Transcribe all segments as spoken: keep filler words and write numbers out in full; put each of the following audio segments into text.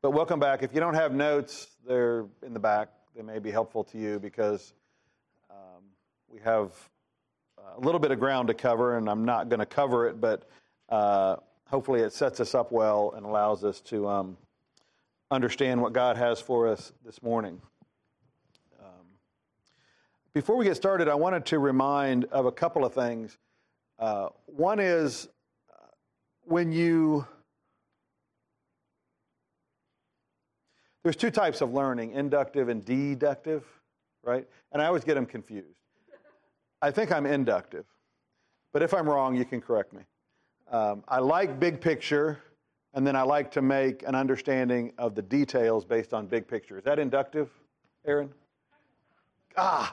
But welcome back. If you don't have notes, they're in the back. They may be helpful to you because um, we have a little bit of ground to cover, and I'm not going to cover it, but uh, hopefully it sets us up well and allows us to um, understand what God has for us this morning. Um, before we get started, I wanted to remind of a couple of things. Uh, one is uh, when you... There's two types of learning, inductive and deductive, right? And I always get them confused. I think I'm inductive, but if I'm wrong, you can correct me. Um, I like big picture, and then I like to make an understanding of the details based on big picture. Is that inductive, Aaron? Ah!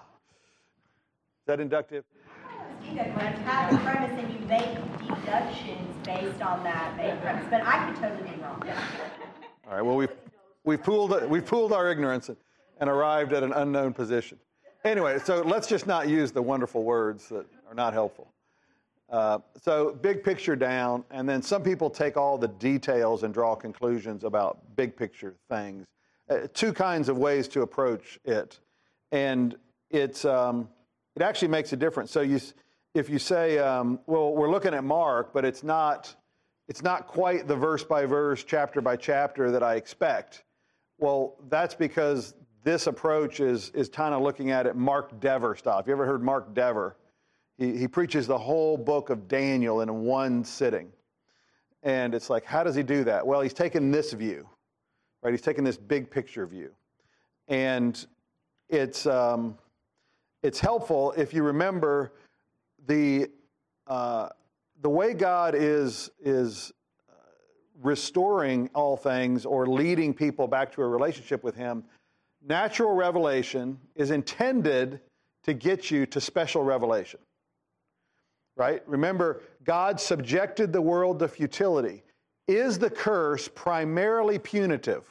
Is that inductive? You have a premise and you make deductions based on that main premise, but I could totally be wrong. All right, well, we've... We've pooled, we've pooled our ignorance and arrived at an unknown position. Anyway, so let's just not use the wonderful words that are not helpful. Uh, so big picture down, and then some people take all the details and draw conclusions about big picture things. Uh, two kinds of ways to approach it. And it's, um, it actually makes a difference. So you, if you say, um, well, we're looking at Mark, but it's not, it's not quite the verse by verse, chapter by chapter that I expect. Well, that's because this approach is is kind of looking at it Mark Dever style. Have you ever heard Mark Dever? He, he preaches the whole book of Daniel in one sitting. And it's like, how does he do that? Well, he's taken this view, right? He's taken this big picture view. And it's um, it's helpful if you remember the uh, the way God is is restoring all things or leading people back to a relationship with him. Natural revelation is intended to get you to special revelation, right? Remember, God subjected the world to futility. Is the curse primarily punitive?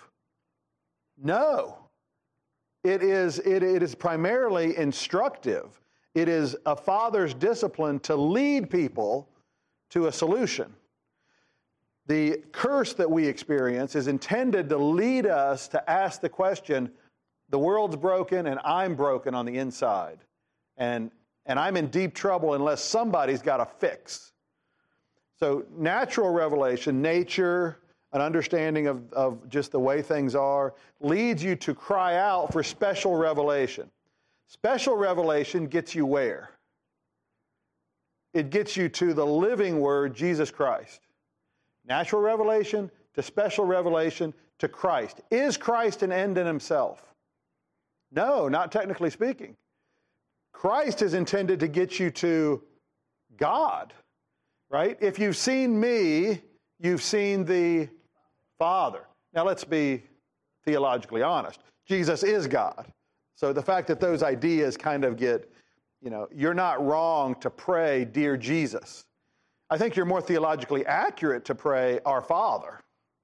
No. It is, it, it is primarily instructive. It is a father's discipline to lead people to a solution. The curse that we experience is intended to lead us to ask the question, the world's broken and I'm broken on the inside. And, and I'm in deep trouble unless somebody's got a fix. So natural revelation, nature, an understanding of, of just the way things are, leads you to cry out for special revelation. Special revelation gets you where? It gets you to the living word, Jesus Christ. Natural revelation to special revelation to Christ. Is Christ an end in himself? No, not technically speaking. Christ is intended to get you to God, right? If you've seen me, you've seen the Father. Now let's be theologically honest. Jesus is God. So the fact that those ideas kind of get, you know, you're not wrong to pray, dear Jesus. I think you're more theologically accurate to pray, our Father.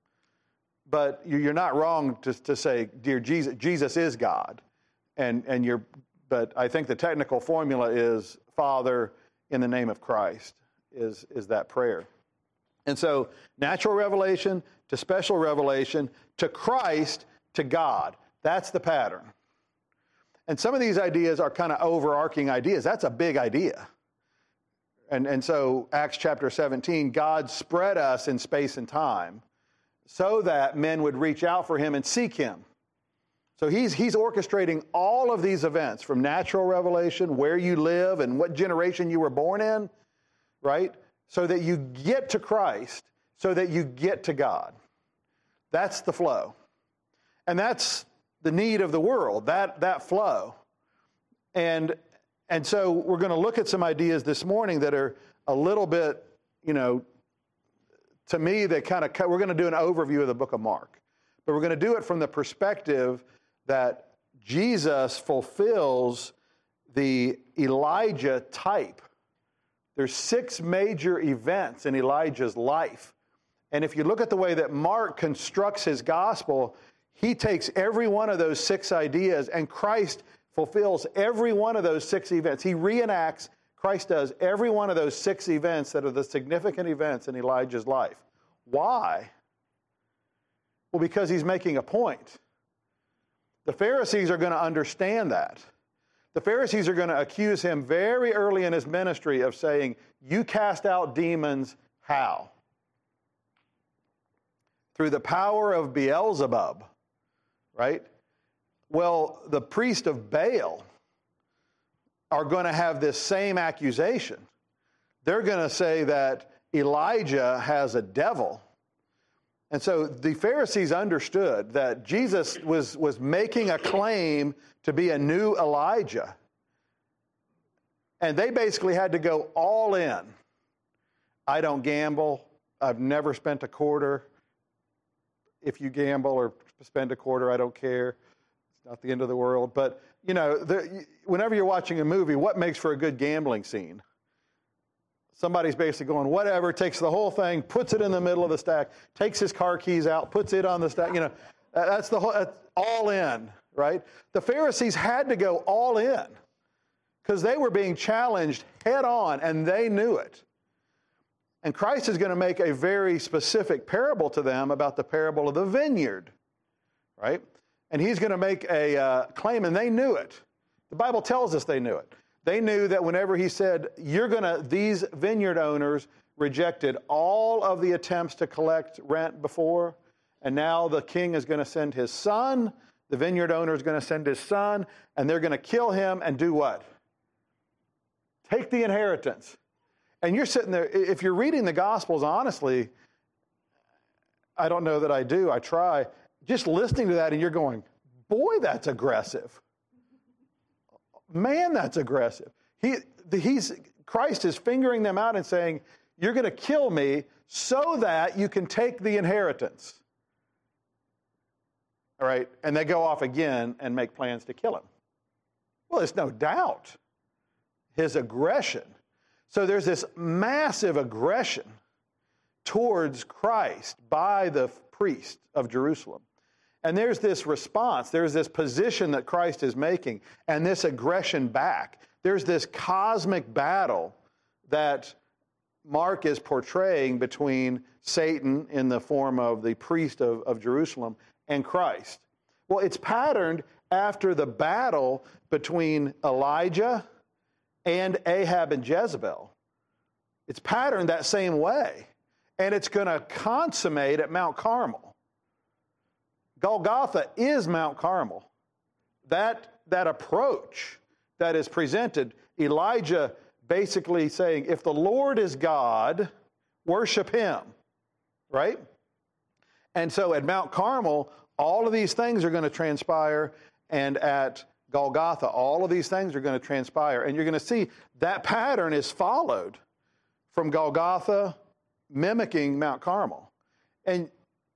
But you're not wrong to, to say, dear Jesus, Jesus is God. And, and you're, but I think the technical formula is Father in the name of Christ is, is that prayer. And so natural revelation to special revelation to Christ to God. That's the pattern. And some of these ideas are kind of overarching ideas. That's a big idea. And, and so Acts chapter seventeen, God spread us in space and time so that men would reach out for him and seek him. So he's, he's orchestrating all of these events from natural revelation, where you live and what generation you were born in, right? So that you get to Christ, so that you get to God. That's the flow. And that's the need of the world, that, that flow. And And so we're going to look at some ideas this morning that are a little bit, you know, to me, that kind of, we're going to do an overview of the book of Mark. But we're going to do it from the perspective that Jesus fulfills the Elijah type. There's six major events in Elijah's life. And if you look at the way that Mark constructs his gospel, he takes every one of those six ideas, and Christ fulfills every one of those six events. He reenacts, Christ does every one of those six events that are the significant events in Elijah's life. Why? Well, because he's making a point. The Pharisees are going to understand that. The Pharisees are going to accuse him very early in his ministry of saying, you cast out demons how? Through the power of Beelzebub, right? Well, the priest of Baal are going to have this same accusation. They're going to say that Elijah has a devil. And so the Pharisees understood that Jesus was, was making a claim to be a new Elijah. And they basically had to go all in. I don't gamble. I've never spent a quarter. If you gamble or spend a quarter, I don't care. It's not the end of the world. But, you know, the, whenever you're watching a movie, what makes for a good gambling scene? Somebody's basically going, whatever, takes the whole thing, puts it in the middle of the stack, takes his car keys out, puts it on the stack. You know, that's the whole, that's all in, right? The Pharisees had to go all in because they were being challenged head on, and they knew it. And Christ is going to make a very specific parable to them about the parable of the vineyard, right? And he's going to make a uh, claim, and they knew it. The Bible tells us they knew it. They knew that whenever he said, you're going to, these vineyard owners rejected all of the attempts to collect rent before, and now the king is going to send his son, the vineyard owner is going to send his son, and they're going to kill him and do what? Take the inheritance. And you're sitting there, if you're reading the Gospels, honestly, I don't know that I do, I try, just listening to that and you're going, boy, that's aggressive. Man, that's aggressive. He, he's, Christ is fingering them out and saying, you're going to kill me so that you can take the inheritance. All right, and they go off again and make plans to kill him. Well, there's no doubt his aggression. So there's this massive aggression towards Christ by the priest of Jerusalem. And there's this response, there's this position that Christ is making, and this aggression back. There's this cosmic battle that Mark is portraying between Satan in the form of the priest of, of Jerusalem and Christ. Well, it's patterned after the battle between Elijah and Ahab and Jezebel. It's patterned that same way. And it's going to consummate at Mount Carmel. Golgotha is Mount Carmel. That, that approach that is presented, Elijah basically saying, if the Lord is God, worship him, right? And so at Mount Carmel, all of these things are going to transpire, and at Golgotha, all of these things are going to transpire. And you're going to see that pattern is followed from Golgotha, mimicking Mount Carmel. And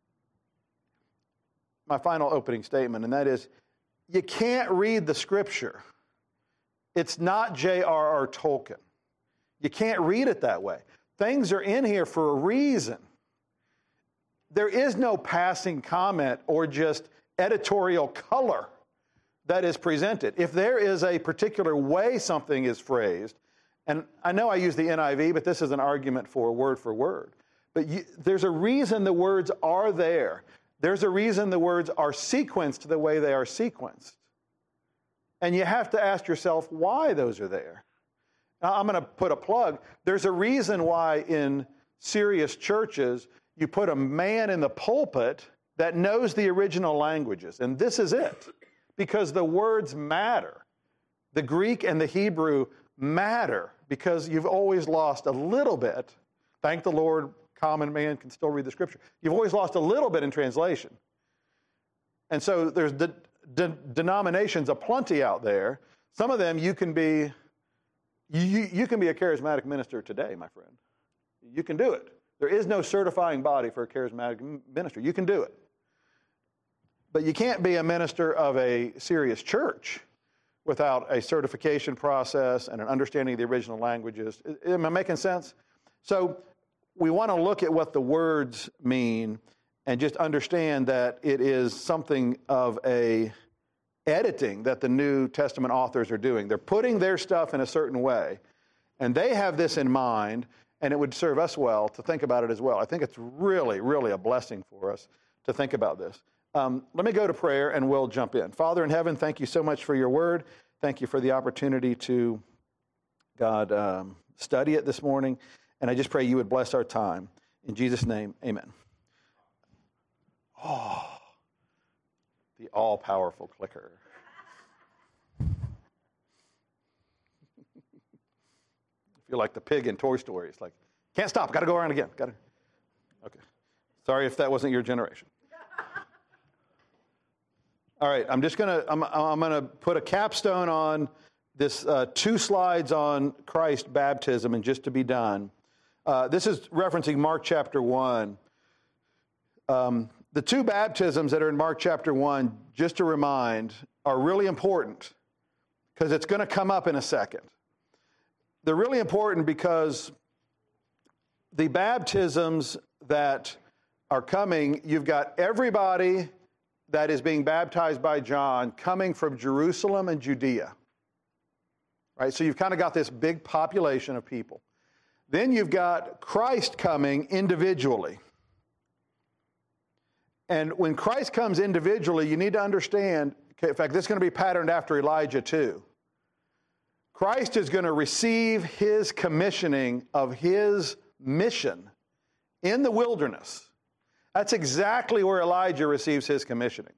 my final opening statement, and that is, you can't read the Scripture. It's not J R R Tolkien. You can't read it that way. Things are in here for a reason. There is no passing comment or just editorial color that is presented. If there is a particular way something is phrased, and I know I use the N I V, but this is an argument for word for word. But you, there's a reason the words are there. There's a reason the words are sequenced the way they are sequenced. And you have to ask yourself why those are there. Now, I'm going to put a plug. There's a reason why in serious churches you put a man in the pulpit that knows the original languages. And this is it. Because the words matter. The Greek and the Hebrew matter because you've always lost a little bit. Thank the Lord, common man can still read the Scripture. You've always lost a little bit in translation. And so there's de- de- denominations aplenty out there. Some of them you can be, you, you can be a charismatic minister today, my friend. You can do it. There is no certifying body for a charismatic minister. You can do it. But you can't be a minister of a serious church without a certification process and an understanding of the original languages. Am I making sense? So we want to look at what the words mean and just understand that it is something of a editing that the New Testament authors are doing. They're putting their stuff in a certain way, and they have this in mind, and it would serve us well to think about it as well. I think it's really, really a blessing for us to think about this. Um, let me go to prayer and we'll jump in. Father in heaven, thank you so much for your word. Thank you for the opportunity to, God, um, study it this morning. And I just pray you would bless our time. In Jesus' name, amen. Oh, the all-powerful clicker. I feel like the pig in Toy Story. It's like, can't stop, got to go around again. Got to. Okay. Sorry if that wasn't your generation. All right, I'm just gonna I'm I'm gonna put a capstone on this uh, two slides on Christ baptism, and just to be done. Uh, this is referencing Mark chapter one. Um, the two baptisms that are in Mark chapter one, just to remind, are really important because it's going to come up in a second. They're really important because the baptisms that are coming, you've got everybody that is being baptized by John coming from Jerusalem and Judea. Right? So you've kind of got this big population of people. Then you've got Christ coming individually. And when Christ comes individually, you need to understand, in fact, this is going to be patterned after Elijah too. Christ is going to receive his commissioning of his mission in the wilderness. That's exactly where Elijah receives his commissioning.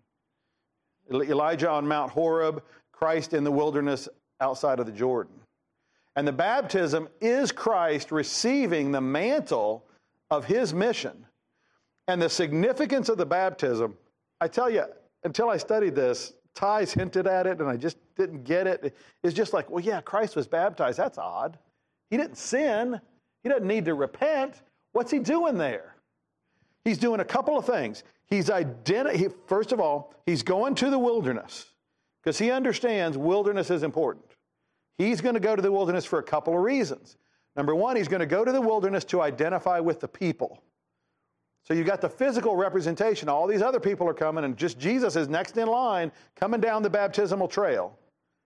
Elijah on Mount Horeb, Christ in the wilderness outside of the Jordan. And the baptism is Christ receiving the mantle of his mission. And the significance of the baptism, I tell you, until I studied this, Ty's hinted at it and I just didn't get it. It's just like, well, yeah, Christ was baptized. That's odd. He didn't sin. He doesn't need to repent. What's he doing there? He's doing a couple of things. He's identi- he, first of all, he's going to the wilderness because he understands wilderness is important. He's going to go to the wilderness for a couple of reasons. Number one, he's going to go to the wilderness to identify with the people. So you got the physical representation. All these other people are coming, and just Jesus is next in line coming down the baptismal trail.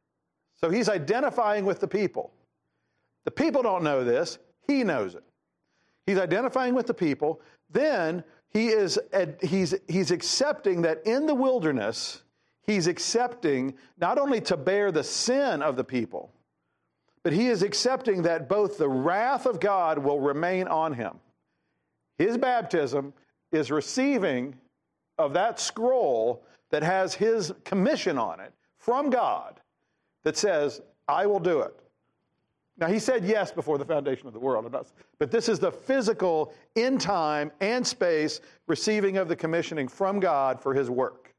So he's identifying with the people. The people don't know this. He knows it. He's identifying with the people. Then he is he's he's accepting that in the wilderness, he's accepting not only to bear the sin of the people, but he is accepting that both the wrath of God will remain on him. His baptism is receiving of that scroll that has his commission on it from God that says, I will do it. Now, he said yes before the foundation of the world, but this is the physical, in time and space, receiving of the commissioning from God for his work.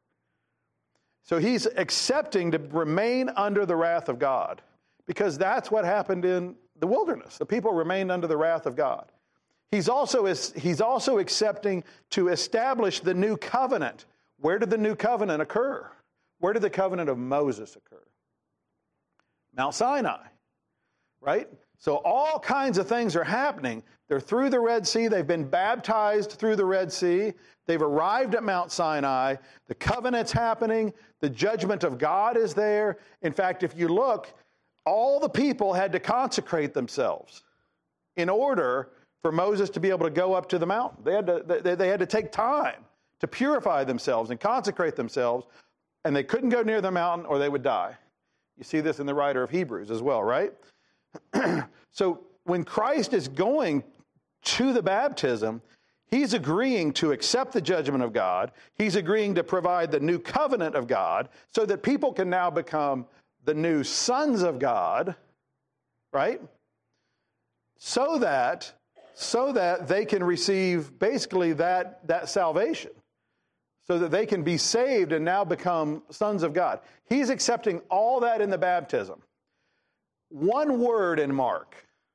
So he's accepting to remain under the wrath of God because that's what happened in the wilderness. The people remained under the wrath of God. He's also, he's also accepting to establish the new covenant. Where did the new covenant occur? Where did the covenant of Moses occur? Mount Sinai. Right? So all kinds of things are happening. They're through the Red Sea. They've been baptized through the Red Sea. They've arrived at Mount Sinai. The covenant's happening. The judgment of God is there. In fact, if you look, all the people had to consecrate themselves in order for Moses to be able to go up to the mountain. They had to, they, they had to take time to purify themselves and consecrate themselves, and they couldn't go near the mountain or they would die. You see this in the writer of Hebrews as well, right? So when Christ is going to the baptism, he's agreeing to accept the judgment of God. He's agreeing to provide the new covenant of God so that people can now become the new sons of God, right? So that, so that they can receive basically that, that salvation, so that they can be saved and now become sons of God. He's accepting all that in the baptism. One word in Mark,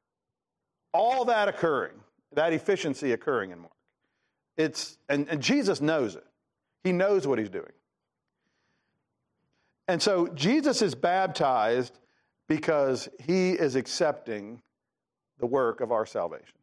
all that occurring, that efficiency occurring in Mark. It's and, and Jesus knows it. He knows what he's doing. And so Jesus is baptized because he is accepting the work of our salvation.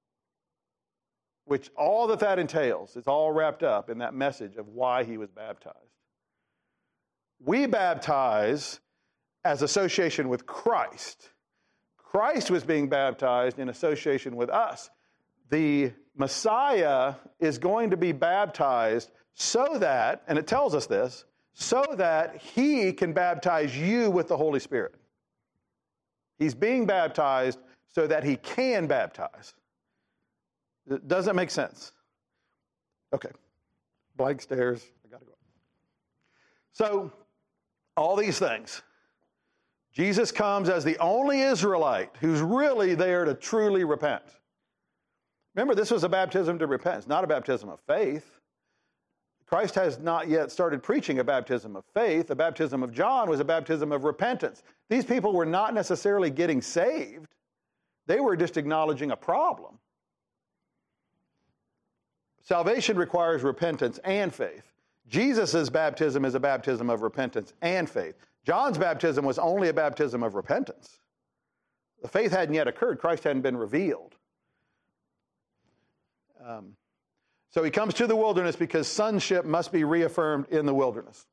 Which all that that entails, it's all wrapped up in that message of why he was baptized. We baptize as association with Christ. Christ was being baptized in association with us. The Messiah is going to be baptized so that, and it tells us this, so that he can baptize you with the Holy Spirit. He's being baptized so that he can baptize. Does that make sense? Okay. Blank stares. I got to go. So, all these things. Jesus comes as the only Israelite who's really there to truly repent. Remember, this was a baptism to repentance, not a baptism of faith. Christ has not yet started preaching a baptism of faith. The baptism of John was a baptism of repentance. These people were not necessarily getting saved. They were just acknowledging a problem. Salvation requires repentance and faith. Jesus' baptism is a baptism of repentance and faith. John's baptism was only a baptism of repentance. The faith hadn't yet occurred. Christ hadn't been revealed. Um, so he comes to the wilderness because sonship must be reaffirmed in the wilderness.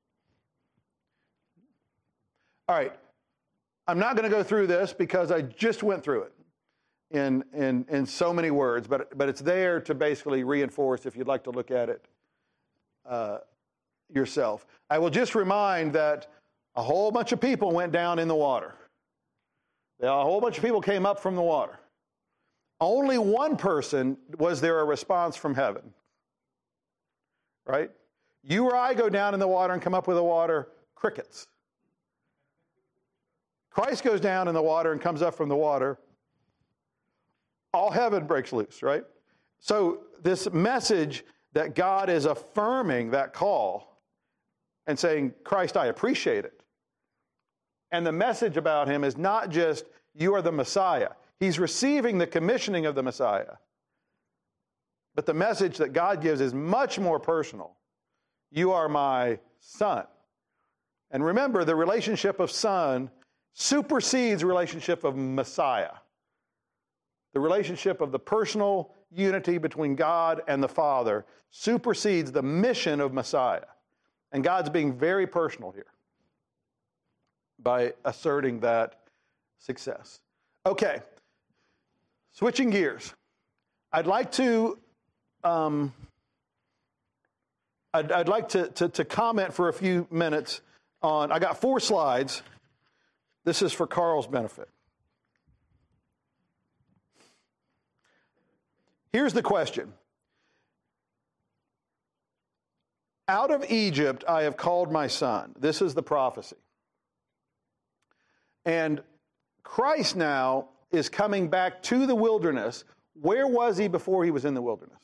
All right. I'm not going to go through this because I just went through it in, in, in so many words, but, but it's there to basically reinforce if you'd like to look at it uh, yourself. I will just remind that a whole bunch of people went down in the water. A whole bunch of people came up from the water. Only one person was there a response from heaven. Right? You or I go down in the water and come up with the water, crickets. Christ goes down in the water and comes up from the water. All heaven breaks loose, right? So this message that God is affirming that call and saying, Christ, I appreciate it. And the message about him is not just, you are the Messiah. He's receiving the commissioning of the Messiah. But the message that God gives is much more personal. You are my son. And remember, the relationship of son supersedes the relationship of Messiah. The relationship of the personal unity between God and the Father supersedes the mission of Messiah. And God's being very personal here by asserting that success. Okay, switching gears. I'd like to um, I'd, I'd like to, to, to comment for a few minutes on, I got four slides. This is for Carl's benefit. Here's the question. Out of Egypt I have called my son. This is the prophecy. And Christ now is coming back to the wilderness. Where was he before he was in the wilderness?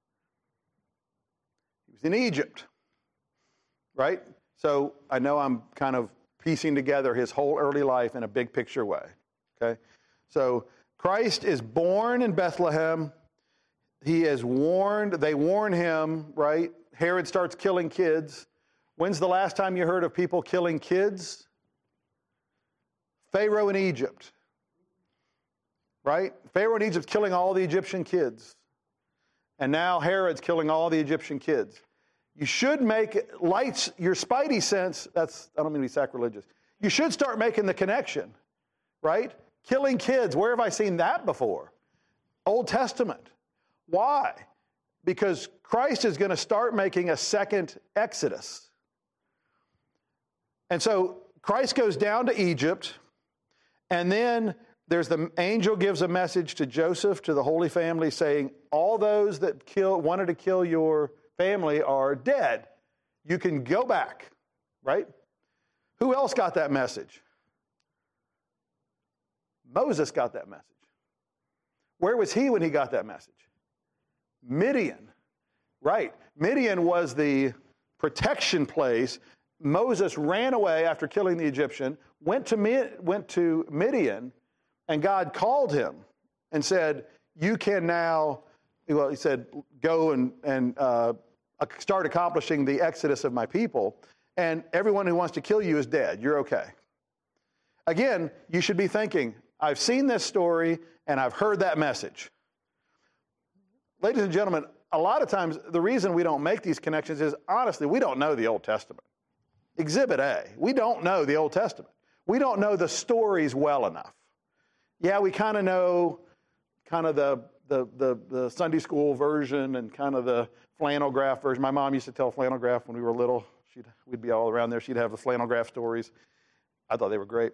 He was in Egypt, right? So I know I'm kind of piecing together his whole early life in a big picture way, okay? So Christ is born in Bethlehem. He is warned, they warn him, right? Herod starts killing kids. When's the last time you heard of people killing kids? Pharaoh in Egypt, right? Pharaoh in Egypt's killing all the Egyptian kids. And now Herod's killing all the Egyptian kids. You should make lights, your spidey sense, that's, I don't mean to be sacrilegious. You should start making the connection, right? Killing kids, where have I seen that before? Old Testament. Why? Because Christ is going to start making a second Exodus. And so Christ goes down to Egypt, and then there's the angel gives a message to Joseph, to the Holy Family, saying, all those that kill, wanted to kill your family are dead. You can go back, right? Who else got that message? Moses got that message. Where was he when he got that message? Midian, right? Midian was the protection place. Moses ran away after killing the Egyptian, went to, went to Midian, and God called him and said, you can now, well, he said, go and, and uh, start accomplishing the exodus of my people, and everyone who wants to kill you is dead. You're okay. Again, you should be thinking, I've seen this story, and I've heard that message. Ladies and gentlemen, a lot of times the reason we don't make these connections is, honestly, we don't know the Old Testament. Exhibit A, we don't know the Old Testament. We don't know the stories well enough. Yeah, we kind of know kind of the, the, the, the Sunday school version and kind of the flannel graph version. My mom used to tell flannel graph when we were little. She'd, we'd be all around there. She'd have the flannel graph stories. I thought they were great.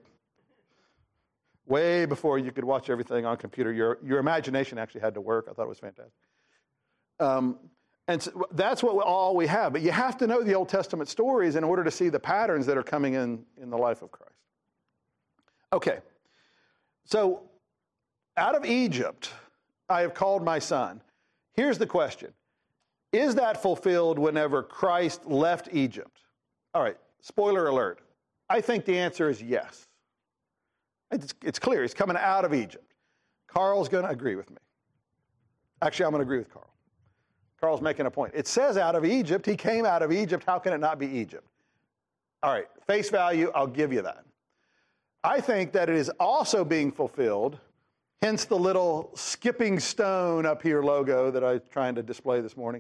Way before you could watch everything on computer, your, your imagination actually had to work. I thought it was fantastic. Um, and so that's what we, all we have. But you have to know the Old Testament stories in order to see the patterns that are coming in in the life of Christ. Okay. So out of Egypt, I have called my son. Here's the question. Is that fulfilled whenever Christ left Egypt? All right, spoiler alert. I think the answer is yes. It's, it's clear. He's coming out of Egypt. Carl's going to agree with me. Actually, I'm going to agree with Carl. Carl's making a point. It says out of Egypt. He came out of Egypt. How can it not be Egypt? All right, face value, I'll give you that. I think that it is also being fulfilled, hence the little skipping stone up here logo that I was trying to display this morning,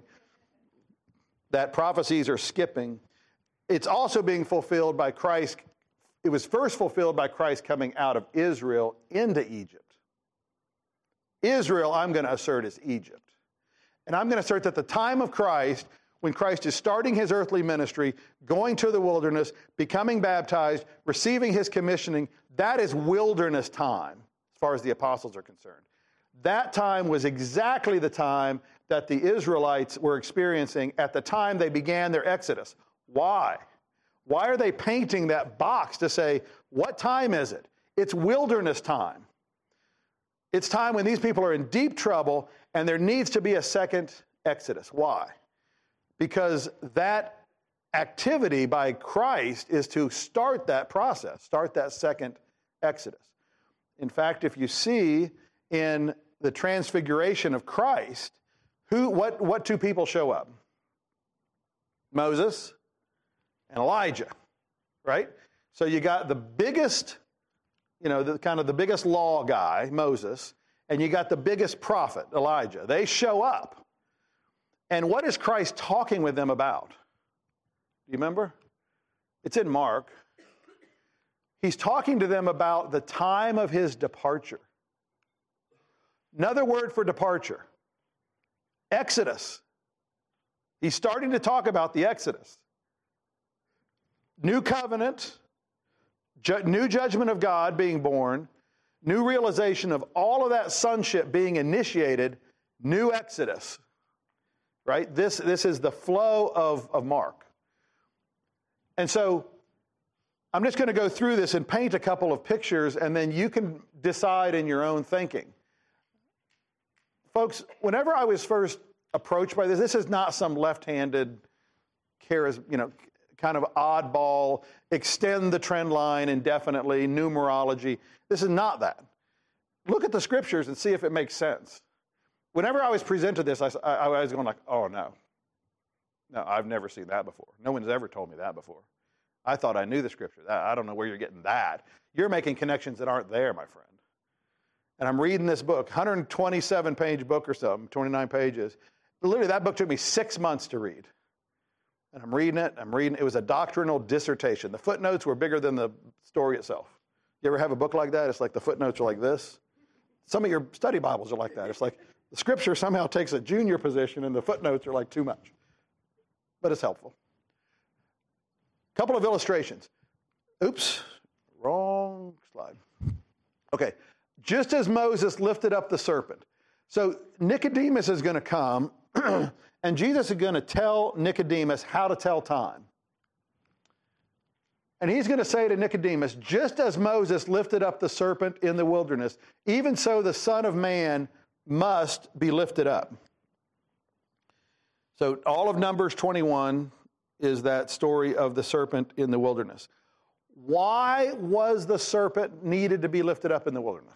that prophecies are skipping. It's also being fulfilled by Christ. It was first fulfilled by Christ coming out of Israel into Egypt. Israel, I'm going to assert, is Egypt. And I'm going to assert that the time of Christ, when Christ is starting his earthly ministry, going to the wilderness, becoming baptized, receiving his commissioning, that is wilderness time, as far as the apostles are concerned. That time was exactly the time that the Israelites were experiencing at the time they began their exodus. Why? Why are they painting that box to say, what time is it? It's wilderness time. It's time when these people are in deep trouble and there needs to be a second exodus. Why? Because that activity by Christ is to start that process, start that second exodus. In fact, if you see in the transfiguration of Christ, who, what, what two people show up? Moses and Elijah, right? So you got the biggest, you know, the kind of the biggest law guy, Moses, and you got the biggest prophet, Elijah. They show up. And what is Christ talking with them about? Do you remember? It's in Mark. He's talking to them about the time of his departure. Another word for departure, Exodus. He's starting to talk about the Exodus. New covenant, ju- new judgment of God being born, new realization of all of that sonship being initiated, new Exodus. Right? This, this is the flow of, of Mark. And so I'm just going to go through this and paint a couple of pictures, and then you can decide in your own thinking. Folks, whenever I was first approached by this, this is not some left-handed, charis, you know, kind of oddball, extend the trend line indefinitely, numerology. This is not that. Look at the scriptures and see if it makes sense. Whenever I was presented this, I, I, I was going like, oh, no. No, I've never seen that before. No one's ever told me that before. I thought I knew the scripture. I don't know where you're getting that. You're making connections that aren't there, my friend. And I'm reading this book, one hundred twenty-seven page book or something, twenty-nine pages. Literally, that book took me six months to read. And I'm reading it, I'm reading it. It was a doctrinal dissertation. The footnotes were bigger than the story itself. You ever have a book like that? It's like the footnotes are like this. Some of your study Bibles are like that. It's like the scripture somehow takes a junior position and the footnotes are like too much. But it's helpful. A couple of illustrations. Oops, wrong slide. Okay, just as Moses lifted up the serpent. So Nicodemus is going to come, and Jesus is going to tell Nicodemus how to tell time. And he's going to say to Nicodemus, just as Moses lifted up the serpent in the wilderness, even so the Son of Man must be lifted up. So all of Numbers twenty-one is that story of the serpent in the wilderness. Why was the serpent needed to be lifted up in the wilderness?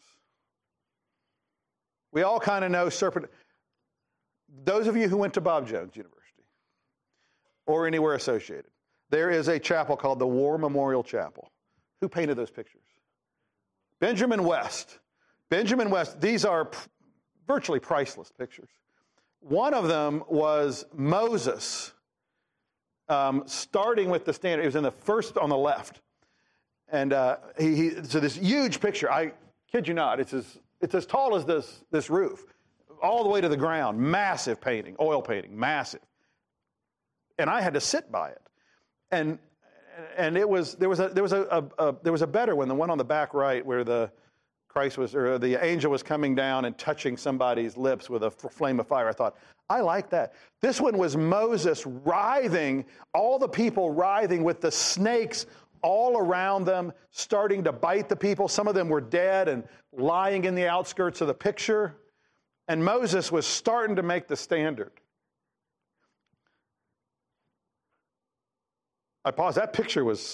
We all kind of know serpent. Those of you who went to Bob Jones University or anywhere associated, there is a chapel called the War Memorial Chapel. Who painted those pictures? Benjamin West. Benjamin West, these are p- virtually priceless pictures. One of them was Moses, um, starting with the standard. It was in the first on the left. And uh, he, he, so this huge picture, I kid you not, it's as, it's as tall as this, this roof, all the way to the ground. Massive painting, oil painting, massive. And I had to sit by it. And and it was there was a there was a, a, a there was a better one, the one on the back right where the Christ was, or the angel was coming down and touching somebody's lips with a flame of fire. I thought, I like that. This one was Moses writhing, all the people writhing with the snakes all around them, starting to bite the people. Some of them were dead and lying in the outskirts of the picture. And Moses was starting to make the standard. I paused. That picture was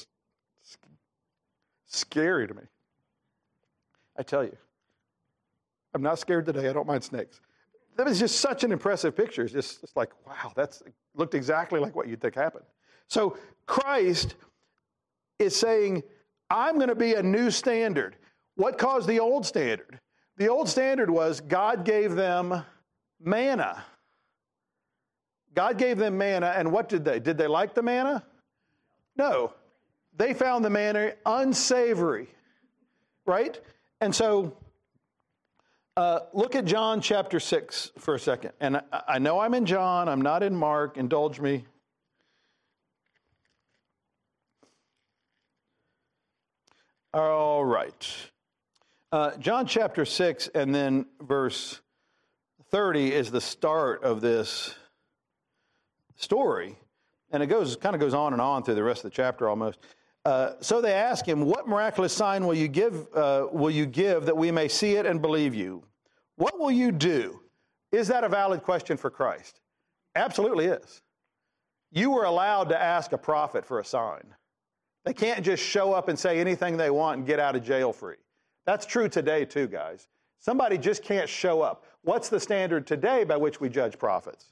scary to me. I tell you, I'm not scared today. I don't mind snakes. That was just such an impressive picture. It's just it's like, wow, that's looked exactly like what you'd think happened. So Christ is saying, I'm going to be a new standard. What caused the old standard? The old standard was God gave them manna. God gave them manna, and what did they? Did they like the manna? No. They found the manna unsavory, right? And so, uh, look at John chapter six for a second. And I, I know I'm in John, I'm not in Mark, indulge me. All right. Uh, John chapter six and then verse thirty is the start of this story. And it goes kind of goes on and on through the rest of the chapter almost. Uh, so they ask him, what miraculous sign will you give uh, will you give that we may see it and believe you? What will you do? Is that a valid question for Christ? Absolutely is. You were allowed to ask a prophet for a sign. They can't just show up and say anything they want and get out of jail free. That's true today too, guys. Somebody just can't show up. What's the standard today by which we judge prophets?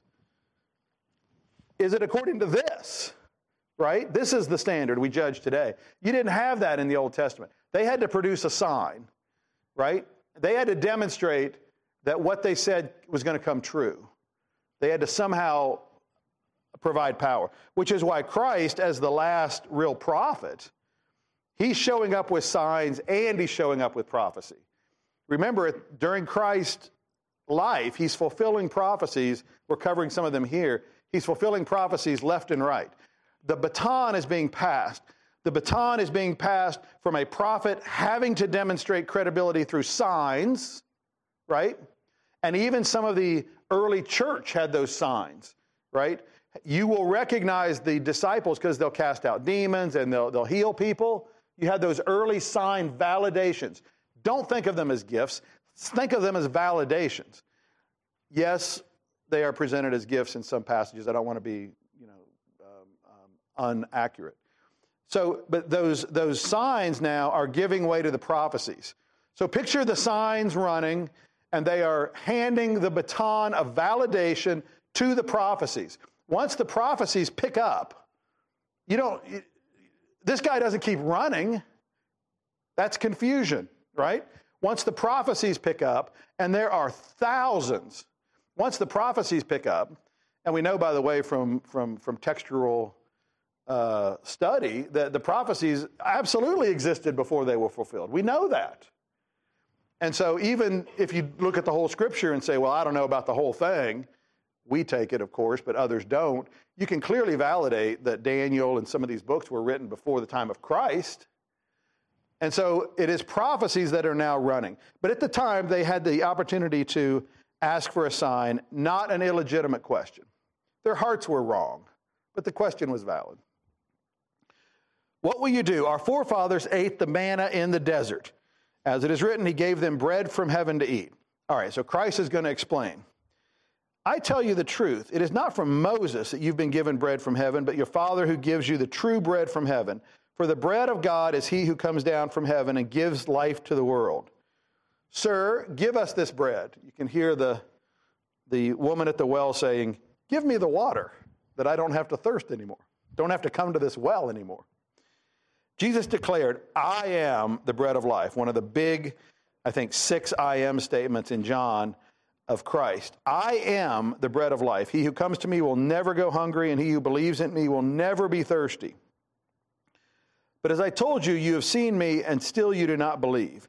Is it according to this? Right? This is the standard we judge today. You didn't have that in the Old Testament. They had to produce a sign, right? They had to demonstrate that what they said was going to come true. They had to somehow provide power, which is why Christ, as the last real prophet, he's showing up with signs and he's showing up with prophecy. Remember, during Christ's life, he's fulfilling prophecies. We're covering some of them here. He's fulfilling prophecies left and right. The baton is being passed. The baton is being passed from a prophet having to demonstrate credibility through signs, right? And even some of the early church had those signs, right? You will recognize the disciples because they'll cast out demons and they'll, they'll heal people. You had those early sign validations. Don't think of them as gifts. Think of them as validations. Yes, they are presented as gifts in some passages. I don't want to be, you know, um, um, inaccurate. So, but those those signs now are giving way to the prophecies. So picture the signs running, and they are handing the baton of validation to the prophecies. Once the prophecies pick up, you don't, this guy doesn't keep running. That's confusion, right? Once the prophecies pick up, and there are thousands, once the prophecies pick up, and we know, by the way, from, from, from textual uh, study, that the prophecies absolutely existed before they were fulfilled. We know that. And so even if you look at the whole Scripture and say, well, I don't know about the whole thing, we take it, of course, but others don't, you can clearly validate that Daniel and some of these books were written before the time of Christ. And so it is prophecies that are now running. But at the time, they had the opportunity to ask for a sign, not an illegitimate question. Their hearts were wrong, but the question was valid. What will you do? Our forefathers ate the manna in the desert. As it is written, he gave them bread from heaven to eat. All right, so Christ is going to explain. I tell you the truth, it is not from Moses that you've been given bread from heaven, but your Father who gives you the true bread from heaven. For the bread of God is he who comes down from heaven and gives life to the world. Sir, give us this bread. You can hear the, the woman at the well saying, give me the water that I don't have to thirst anymore. Don't have to come to this well anymore. Jesus declared, I am the bread of life. One of the big, I think, six I am statements in John of Christ. I am the bread of life. He who comes to me will never go hungry, and he who believes in me will never be thirsty. But as I told you, you have seen me, and still you do not believe.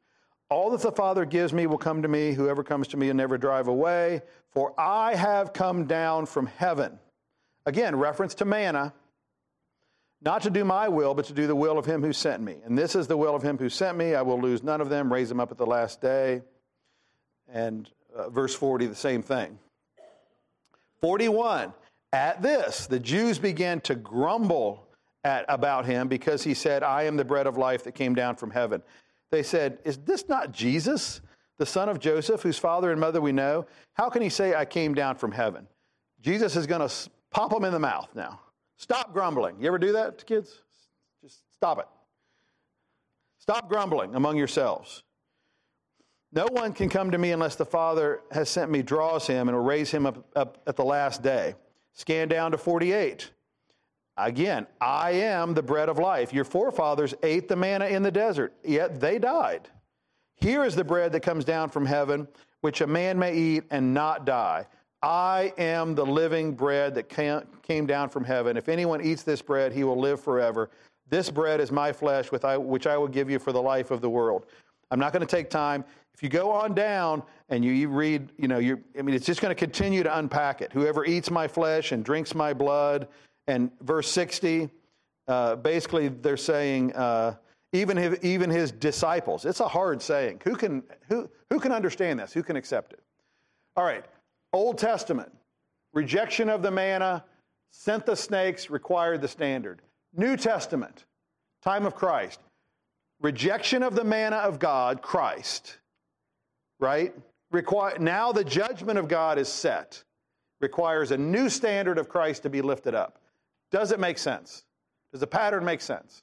All that the Father gives me will come to me. Whoever comes to me will never drive away. For I have come down from heaven. Again, reference to manna. Not to do my will, but to do the will of him who sent me. And this is the will of him who sent me. I will lose none of them, raise them up at the last day. And uh, verse forty, the same thing. forty-one, at this, the Jews began to grumble at, about him because he said, I am the bread of life that came down from heaven. They said, is this not Jesus, the son of Joseph, whose father and mother we know? How can he say, I came down from heaven? Jesus is going to pop them in the mouth now. Stop grumbling. You ever do that to kids? Just stop it. Stop grumbling among yourselves. No one can come to me unless the Father has sent me, draws him, and will raise him up, up at the last day. Scan down to forty-eight. Again, I am the bread of life. Your forefathers ate the manna in the desert, yet they died. Here is the bread that comes down from heaven, which a man may eat and not die. I am the living bread that came down from heaven. If anyone eats this bread, he will live forever. This bread is my flesh, which I will give you for the life of the world. I'm not going to take time. If you go on down and you, you read, you know, you I mean, it's just going to continue to unpack it. Whoever eats my flesh and drinks my blood, and verse sixty, uh, basically they're saying, uh, even his, even his disciples. It's a hard saying. Who can who who can understand this? Who can accept it? All right. Old Testament, rejection of the manna, sent the snakes, required the standard. New Testament, time of Christ, rejection of the manna of God, Christ, right? Require, now the judgment of God is set, requires a new standard of Christ to be lifted up. Does it make sense? Does the pattern make sense?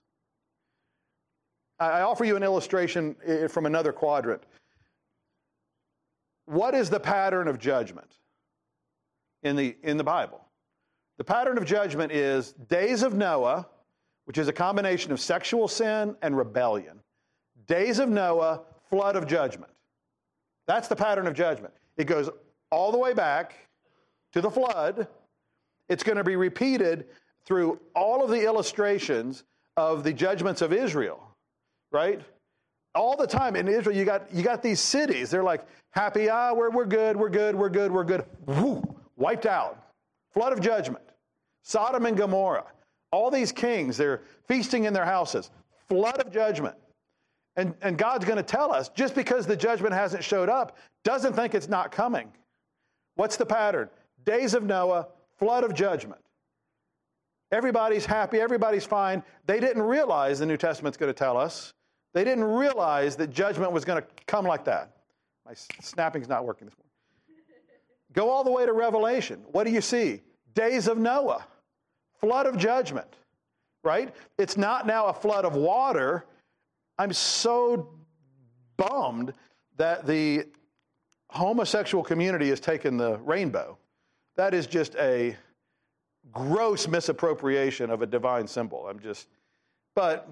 I offer you an illustration from another quadrant. What is the pattern of judgment in the, in the Bible? The pattern of judgment is days of Noah, which is a combination of sexual sin and rebellion. Days of Noah, flood of judgment. That's the pattern of judgment. It goes all the way back to the flood. It's going to be repeated through all of the illustrations of the judgments of Israel, right? All the time in Israel, you got you got these cities. They're like, happy, ah, we're, we're good, we're good, we're good, we're good. Woo, wiped out. Flood of judgment. Sodom and Gomorrah. All these kings, they're feasting in their houses. Flood of judgment. And, and God's going to tell us, just because the judgment hasn't showed up, doesn't think it's not coming. What's the pattern? Days of Noah, flood of judgment. Everybody's happy, everybody's fine. They didn't realize, the New Testament's going to tell us, they didn't realize that judgment was going to come like that. My snapping's not working this morning. Go all the way to Revelation. What do you see? Days of Noah. Flood of judgment. Right? It's not now a flood of water. I'm so bummed that the homosexual community has taken the rainbow. That is just a gross misappropriation of a divine symbol. I'm just, but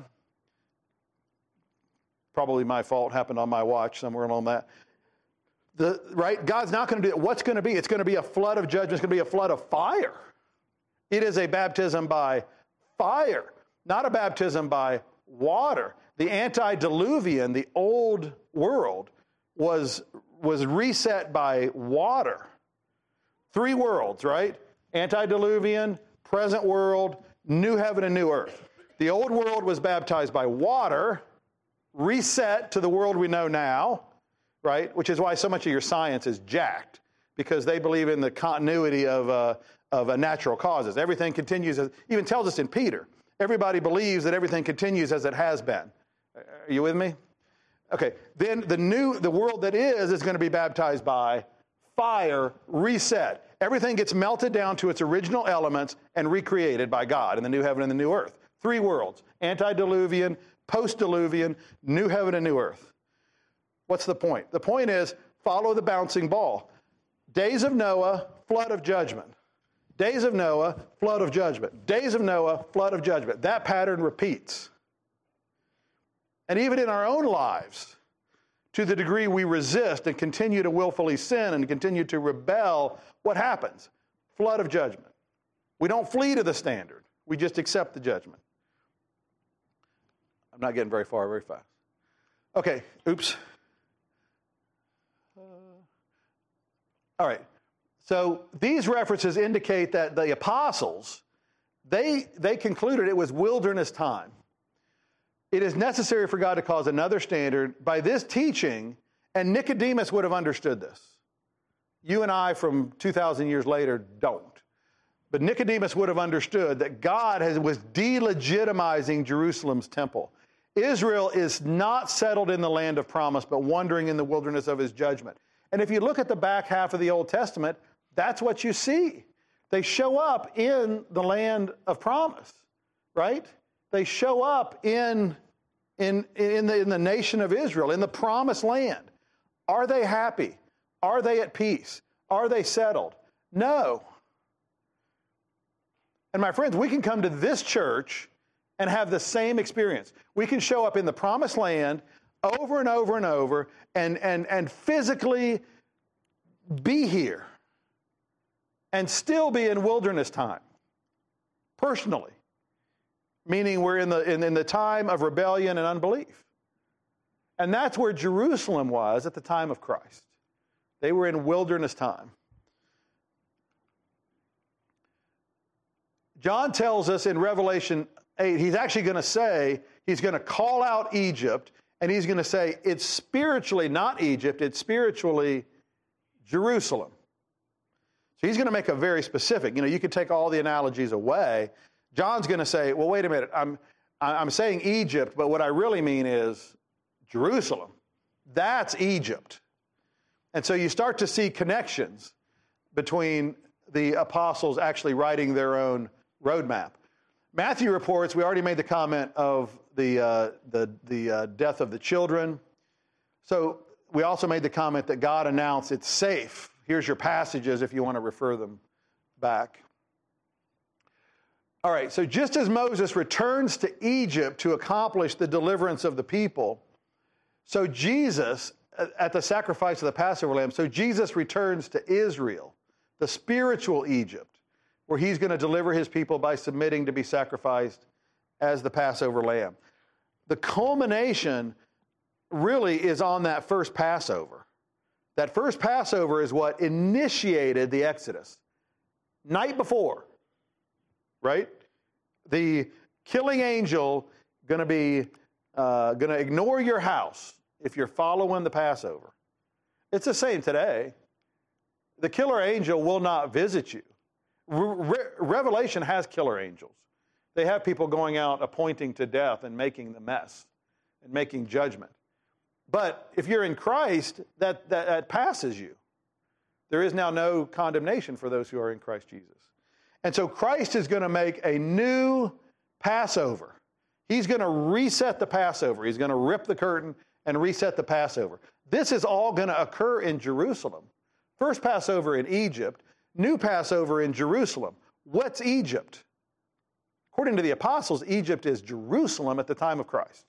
probably my fault, happened on my watch somewhere along that. The, right? God's not going to do it. What's going to be? It's going to be a flood of judgment. It's going to be a flood of fire. It is a baptism by fire, not a baptism by water. The antediluvian, the old world, was, was reset by water. Three worlds, right? Antediluvian, present world, new heaven and new earth. The old world was baptized by water, reset to the world we know now, right? Which is why so much of your science is jacked, because they believe in the continuity of, uh, of uh, natural causes. Everything continues, as, even tells us in Peter, everybody believes that everything continues as it has been. Are you with me? Okay, then the new, the world that is, is going to be baptized by fire, reset. Everything gets melted down to its original elements and recreated by God in the new heaven and the new earth. Three worlds, antediluvian, post-diluvian, new heaven and new earth. What's the point? The point is, follow the bouncing ball. Days of Noah, flood of judgment. Days of Noah, flood of judgment. Days of Noah, flood of judgment. That pattern repeats. And even in our own lives, to the degree we resist and continue to willfully sin and continue to rebel, what happens? Flood of judgment. We don't flee to the standard. We just accept the judgment. I'm not getting very far very fast. Okay, oops. All right. So these references indicate that the apostles, they, they concluded it was wilderness time. It is necessary for God to cause another standard. By this teaching, and Nicodemus would have understood this. You and I from two thousand years later don't. But Nicodemus would have understood that God has, was delegitimizing Jerusalem's temple. Israel is not settled in the land of promise, but wandering in the wilderness of his judgment. And if you look at the back half of the Old Testament, that's what you see. They show up in the land of promise, right? They show up in, in, in, the, in the nation of Israel, in the promised land. Are they happy? Are they at peace? Are they settled? No. And my friends, we can come to this church and have the same experience. We can show up in the promised land over and over and over and, and, and physically be here and still be in wilderness time, personally, meaning we're in the, in, in the time of rebellion and unbelief. And that's where Jerusalem was at the time of Christ. They were in wilderness time. John tells us in Revelation eight, he's actually going to say, he's going to call out Egypt, and he's going to say, it's spiritually not Egypt, it's spiritually Jerusalem. So he's going to make a very specific, you know, you could take all the analogies away. John's going to say, well, wait a minute, I'm, I'm saying Egypt, but what I really mean is Jerusalem. That's Egypt. And so you start to see connections between the apostles actually writing their own roadmap. Matthew reports, we already made the comment of the, uh, the, the uh, death of the children. So we also made the comment that God announced it's safe. Here's your passages if you want to refer them back. All right, so just as Moses returns to Egypt to accomplish the deliverance of the people, so Jesus, at the sacrifice of the Passover lamb, so Jesus returns to Israel, the spiritual Egypt, where he's going to deliver his people by submitting to be sacrificed as the Passover lamb. The culmination really is on that first Passover. That first Passover is what initiated the Exodus. Night before, right? The killing angel going to be uh, going to ignore your house if you're following the Passover. It's the same today. The killer angel will not visit you. Re- Revelation has killer angels. They have people going out appointing to death and making the mess and making judgment. But if you're in Christ, that, that, that passes you. There is now no condemnation for those who are in Christ Jesus. And so Christ is going to make a new Passover. He's going to reset the Passover. He's going to rip the curtain and reset the Passover. This is all going to occur in Jerusalem. First Passover in Egypt, new Passover in Jerusalem. What's Egypt? According to the apostles, Egypt is Jerusalem at the time of Christ.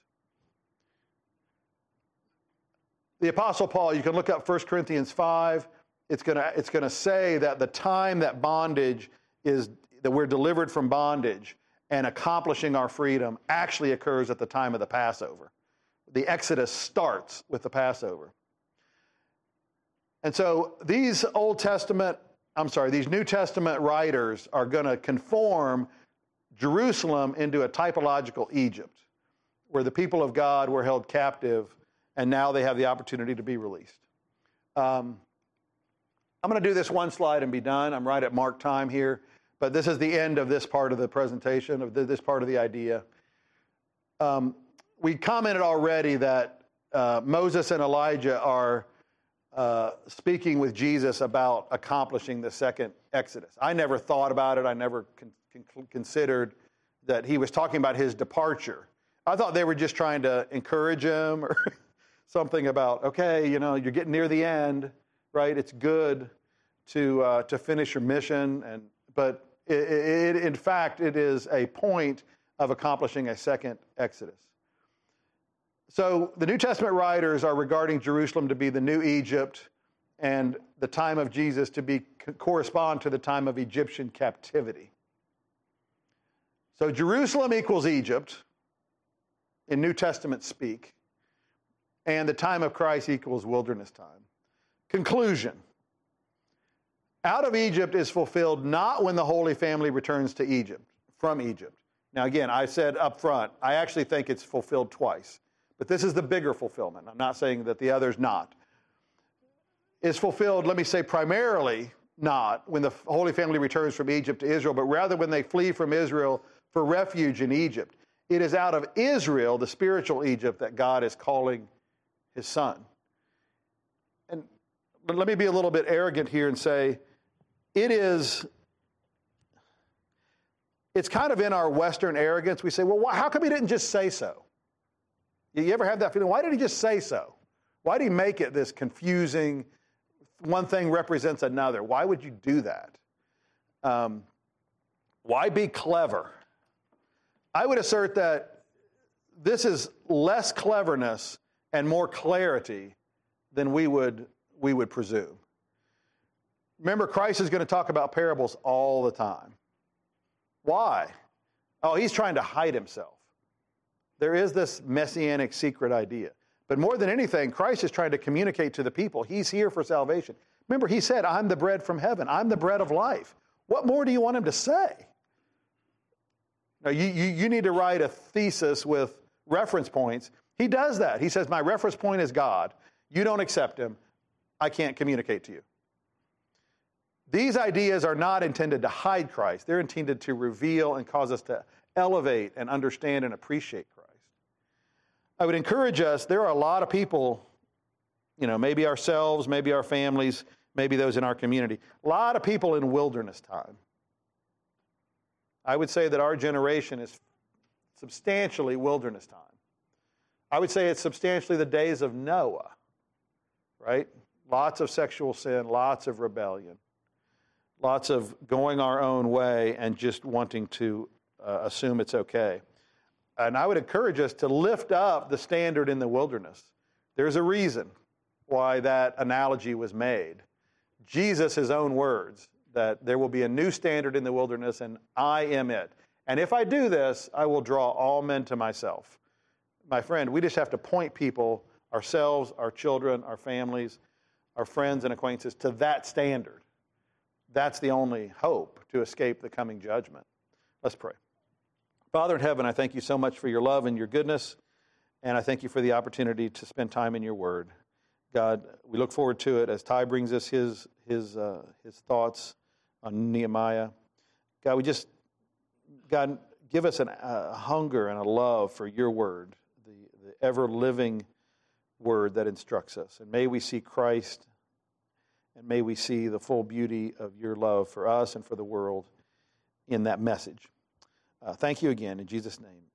The Apostle Paul, you can look up First Corinthians five. It's going to, it's going to say that the time that bondage is, that we're delivered from bondage and accomplishing our freedom actually occurs at the time of the Passover. The Exodus starts with the Passover. And so these Old Testament, I'm sorry, these New Testament writers are going to conform Jerusalem into a typological Egypt, where the people of God were held captive, and now they have the opportunity to be released. Um, I'm going to do this one slide and be done. I'm right at mark time here, but this is the end of this part of the presentation, of the, this part of the idea. Um, we commented already that uh, Moses and Elijah are uh, speaking with Jesus about accomplishing the second Exodus. I never thought about it. I never con- con- considered that he was talking about his departure. I thought they were just trying to encourage him or something about, okay, you know, you're getting near the end, right? It's good to uh, to finish your mission, and but it, it, in fact, it is a point of accomplishing a second Exodus. So the New Testament writers are regarding Jerusalem to be the new Egypt, and the time of Jesus to be correspond to the time of Egyptian captivity. So Jerusalem equals Egypt in New Testament speak, and the time of Christ equals wilderness time. Conclusion. Out of Egypt is fulfilled not when the Holy Family returns to Egypt, from Egypt. Now again, I said up front, I actually think it's fulfilled twice. But this is the bigger fulfillment. I'm not saying that the other's not. Is fulfilled, let me say, primarily not when the Holy Family returns from Egypt to Israel, but rather when they flee from Israel for refuge in Egypt. It is out of Israel, the spiritual Egypt, that God is calling his son. And but let me be a little bit arrogant here and say, it is, it's kind of in our Western arrogance. We say, well, why, how come he didn't just say so? You ever have that feeling? Why did he just say so? Why did he make it this confusing, one thing represents another? Why would you do that? Um, why be clever? I would assert that this is less cleverness and more clarity than we would, we would presume. Remember, Christ is going to talk about parables all the time. Why? Oh, he's trying to hide himself. There is this messianic secret idea. But more than anything, Christ is trying to communicate to the people. He's here for salvation. Remember, he said, I'm the bread from heaven. I'm the bread of life. What more do you want him to say? Now, you, you, you need to write a thesis with reference points. He does that. He says, my reference point is God. You don't accept him. I can't communicate to you. These ideas are not intended to hide Christ. They're intended to reveal and cause us to elevate and understand and appreciate Christ. I would encourage us, there are a lot of people, you know, maybe ourselves, maybe our families, maybe those in our community, a lot of people in wilderness time. I would say that our generation is substantially wilderness time. I would say it's substantially the days of Noah, right? Lots of sexual sin, lots of rebellion, lots of going our own way and just wanting to uh, assume it's okay. And I would encourage us to lift up the standard in the wilderness. There's a reason why that analogy was made. Jesus, his own words, that there will be a new standard in the wilderness and I am it. And if I do this, I will draw all men to myself. My friend, we just have to point people, ourselves, our children, our families, our friends and acquaintances, to that standard. That's the only hope to escape the coming judgment. Let's pray. Father in heaven, I thank you so much for your love and your goodness, and I thank you for the opportunity to spend time in your word. God, we look forward to it as Ty brings us his his uh, his thoughts on Nehemiah. God, we just, God, give us a uh, hunger and a love for your word, the, the ever-living word that instructs us. And may we see Christ, and may we see the full beauty of your love for us and for the world in that message. Uh, thank you again. In Jesus' name.